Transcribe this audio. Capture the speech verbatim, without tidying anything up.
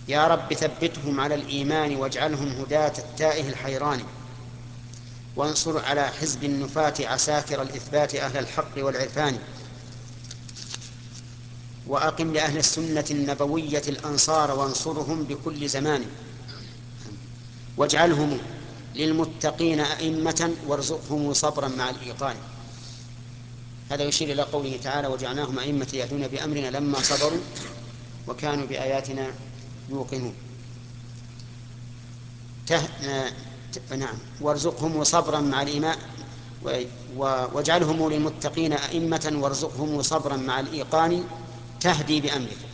يا رب ثبتهم على الإيمان واجعلهم هداة التائه الحيران، وانصر على حزب النفاة عساكر الإثبات أهل الحق والعرفان، وأقم لأهل السنة النبوية الأنصار وانصرهم بكل زمان، واجعلهم للمتقين أئمة وارزقهم صبرا مع الإيقان. هذا يشير إلى قوله تعالى: وجعلناهم أئمة يهدون بأمرنا لما صبروا وكانوا بآياتنا يوقنون. ته... نعم، وارزقهم صبرا مع الإيمان، واجعلهم للمتقين أئمة وارزقهم صبرا مع الإيقان تهدي بأمرك.